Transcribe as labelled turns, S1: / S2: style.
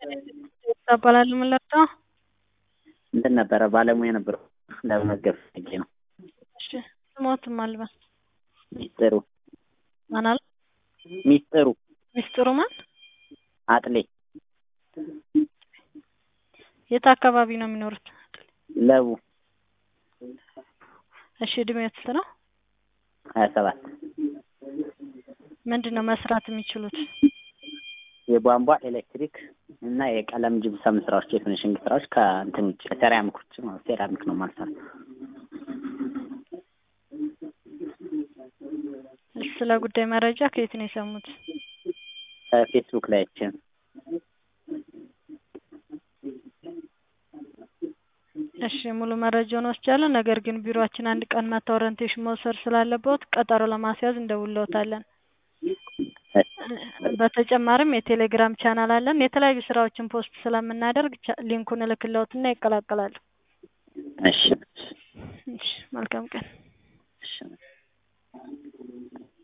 S1: ታባላል መለጣ
S2: እንትን ነበረ ባለሙያ ነበር ለመመዝገብ ፈልጌ ነው።
S1: እሺ ስሞት ማልበስ
S2: ሚስጥሩ
S1: ማናል
S2: ሚስጥሩ
S1: ማን
S2: አጥሌ
S1: የት አካባቢ ነው የሚኖሩት?
S2: ለቡ
S1: እሺ እድሜው ስንት ነው?
S2: 27
S1: ምንድነው መስራት የሚችሉት?
S2: የቧንቧ ኤሌክትሪክ እና የቀለም ጅብሰም ስራዎች የፊኒሺንግ ስራዎች ከእንትን ውጭ ሴራሚክ ውጭ ነው። ሴራሚክ ነው ማለት ነው።
S1: ስለ ጉዳይ መረጃ ከየት ነው የሰሙት?
S2: ፌስቡክ ላይ አይቼ።
S1: እሺ ሙሉ መረጃውን ወስጃለሁ። ነገር ግን ቢሮአችን አንድ ቀን መተው ኦሪንቴሽን መውሰድ ስላለበት ቀጠሮ ለማስያዝ እንደውልዎታለን። በተጨማሪም የቴሌግራም ቻናል አለን። የተለያዩ ስራዎችን ፖስት ስለምናደርግ ሊንኩን እልክልዎትና ይቀላቀላሉ።
S2: እሺ
S1: እሺ መልካም ቀን።
S2: እሺ